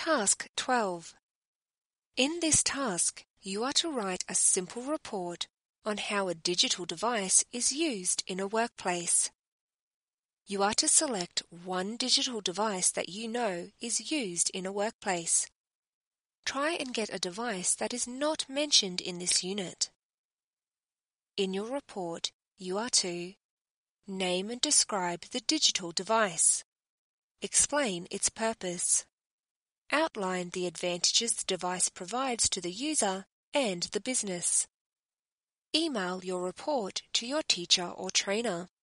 Task 12. In this task, you are to write a simple report on how a digital device is used in a workplace. You are to select one digital device that you know is used in a workplace. Try and get a device that is not mentioned in this unit. In your report, you are to name and describe the digital device, explain its purpose, outline the advantages the device provides to the user and the business. Email your report to your teacher or trainer.